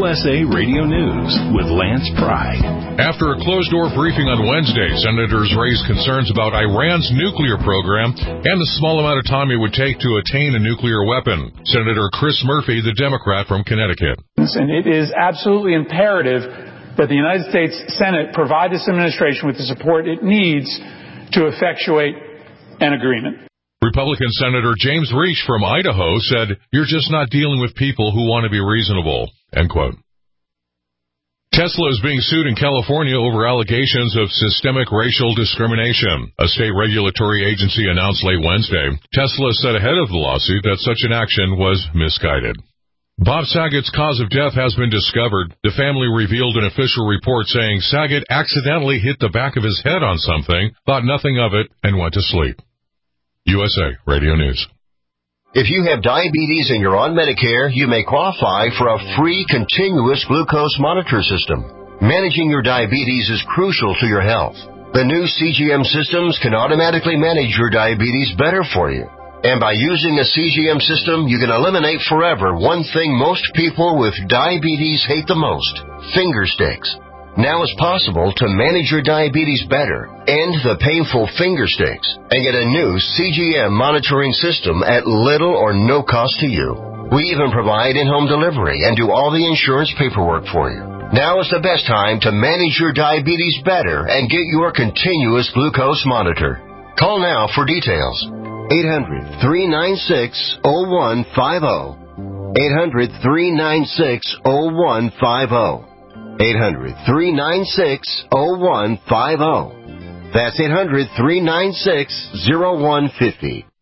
USA Radio News with Lance Pride. After a closed-door briefing on Wednesday, senators raised concerns about Iran's nuclear program and the small amount of time it would take to attain a nuclear weapon. Senator Chris Murphy, the Democrat from Connecticut. And it is absolutely imperative that the United States Senate provide this administration with the support it needs to effectuate an agreement. Republican Senator James Reich from Idaho said, "You're just not dealing with people who want to be reasonable," end quote. Tesla is being sued in California over allegations of systemic racial discrimination. A state regulatory agency announced late Wednesday. Tesla said ahead of the lawsuit that such an action was misguided. Bob Saget's cause of death has been discovered. The family revealed an official report saying Saget accidentally hit the back of his head on something, thought nothing of it, and went to sleep. USA Radio News. If you have diabetes and you're on Medicare, you may qualify for a free continuous glucose monitor system. Managing your diabetes is crucial to your health. The new CGM systems can automatically manage your diabetes better for you. And by using a CGM system, you can eliminate forever one thing most people with diabetes hate the most: finger sticks. Now it's possible to manage your diabetes better, end the painful finger sticks, and get a new CGM monitoring system at little or no cost to you. We even provide in-home delivery and do all the insurance paperwork for you. Now is the best time to manage your diabetes better and get your continuous glucose monitor. Call now for details. 800-396-0150. 800-396-0150. 800-396-0150. That's 800-396-0150.